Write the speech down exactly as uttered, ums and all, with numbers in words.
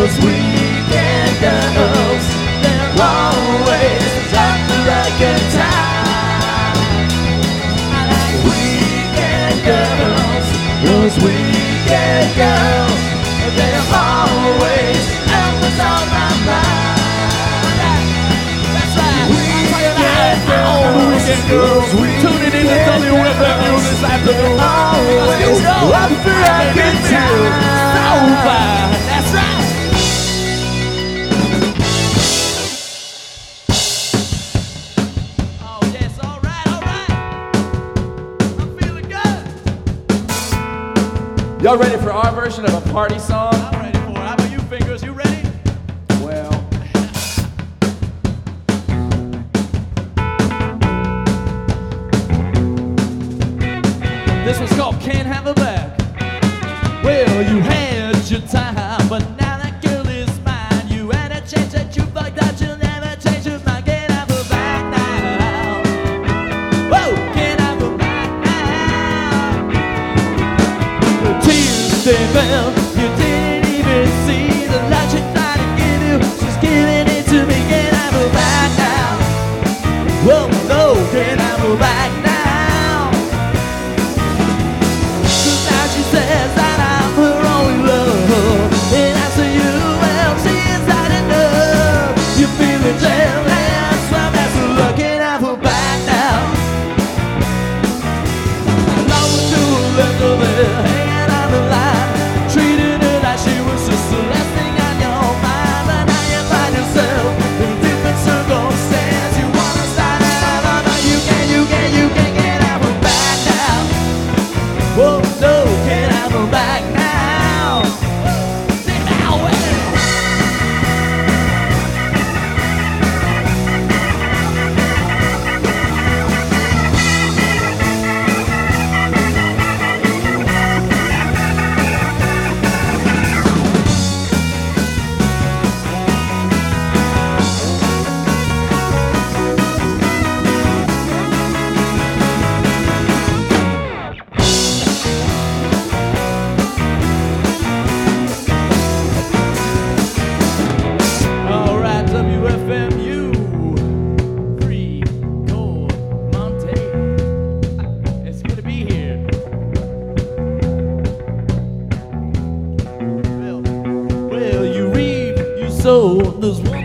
those weekend girls, they're always at the right good time. I like weekend girls, those weekend girls, they're always out with on my mind. That's right, weekend girls, weekend girls, tuning in to W F M U this afternoon. Always up for a good time. Over. That's right. Oh yes, all right, all right. I'm feeling good. Y'all ready for our version of a party song? I'm ready for it. How about you, Fingers? You ready? Well, this one's called Can't Have Her Back. Well, you had your time, but now that girl is mine. You had a chance that you fucked that you'll never change your mind. Can't have her back now. Whoa, can't have her back now. The tears they fell, you didn't even see the light she tried to give you. She's giving it to me. Can't have her back now. Whoa, no, can't have her back now. Cause now she says that I'm her only love, and after you, well, she is not enough. You feel it jealous, well, that's a look, can't have her back now. I long to her left of her, hanging on the line, treating her like she was just the last thing on your mind. But now you find yourself in a different circumstance. You wanna start out, but you can't, you can't, you can't get have her back now. Whoa, no, can't have her back now. Sing now, well. All right, W F M U, free Gold Monte. It's good to be here. Well, well, you read, you sow, there's one